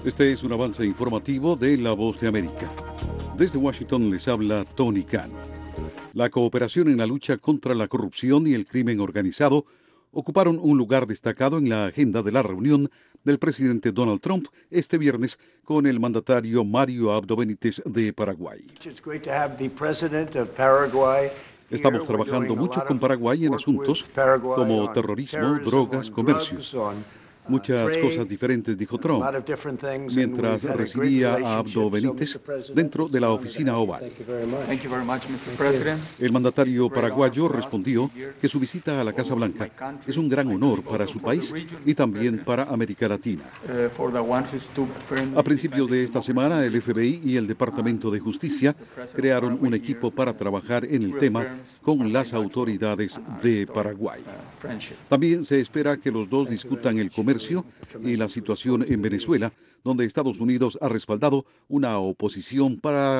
Este es un avance informativo de La Voz de América. Desde Washington les habla Tony Khan. La cooperación en la lucha contra la corrupción y el crimen organizado ocuparon un lugar destacado en la agenda de la reunión del presidente Donald Trump este viernes con el mandatario Mario Abdo Benítez de Paraguay. Estamos trabajando mucho con Paraguay en asuntos como terrorismo, drogas, comercio. Muchas cosas diferentes, dijo Trump, mientras recibía a Abdo Benítez dentro de la oficina oval. El mandatario paraguayo respondió que su visita a la Casa Blanca es un gran honor para su país y también para América Latina. A principios de esta semana, el FBI y el Departamento de Justicia crearon un equipo para trabajar en el tema con las autoridades de Paraguay. También se espera que los dos discutan el comercio y la situación en Venezuela, donde Estados Unidos ha respaldado una oposición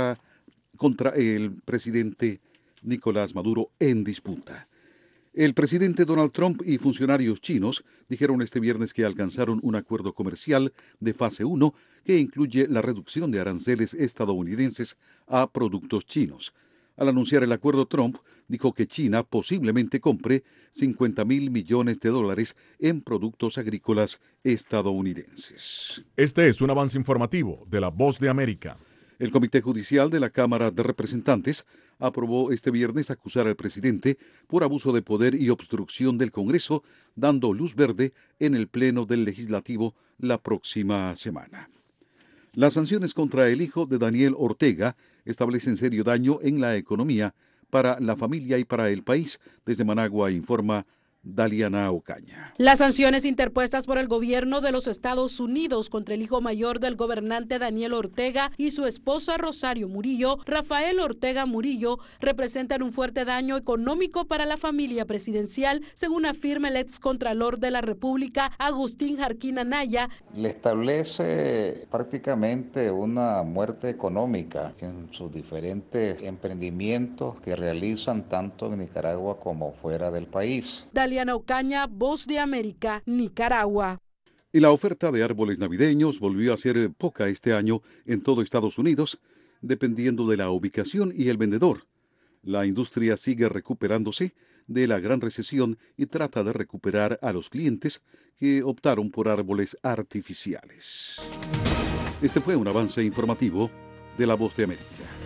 contra el presidente Nicolás Maduro en disputa. El presidente Donald Trump y funcionarios chinos dijeron este viernes que alcanzaron un acuerdo comercial de fase 1 que incluye la reducción de aranceles estadounidenses a productos chinos. Al anunciar el acuerdo, Trump dijo que China posiblemente compre $50,000 millones en productos agrícolas estadounidenses. Este es un avance informativo de La Voz de América. El Comité Judicial de la Cámara de Representantes aprobó este viernes acusar al presidente por abuso de poder y obstrucción del Congreso, dando luz verde en el Pleno del Legislativo la próxima semana. Las sanciones contra el hijo de Daniel Ortega establecen serio daño en la economía para la familia y para el país. Desde Managua informa Daliana Ocaña. Las sanciones interpuestas por el gobierno de los Estados Unidos contra el hijo mayor del gobernante Daniel Ortega y su esposa Rosario Murillo, Rafael Ortega Murillo, representan un fuerte daño económico para la familia presidencial, según afirma el excontralor de la República, Agustín Jarquín Anaya. Le establece prácticamente una muerte económica en sus diferentes emprendimientos que realizan tanto en Nicaragua como fuera del país. Daliana Ocaña, Voz de América, Nicaragua. Y la oferta de árboles navideños volvió a ser poca este año en todo Estados Unidos, dependiendo de la ubicación y el vendedor. La industria sigue recuperándose de la gran recesión y trata de recuperar a los clientes que optaron por árboles artificiales. Este fue un avance informativo de La Voz de América.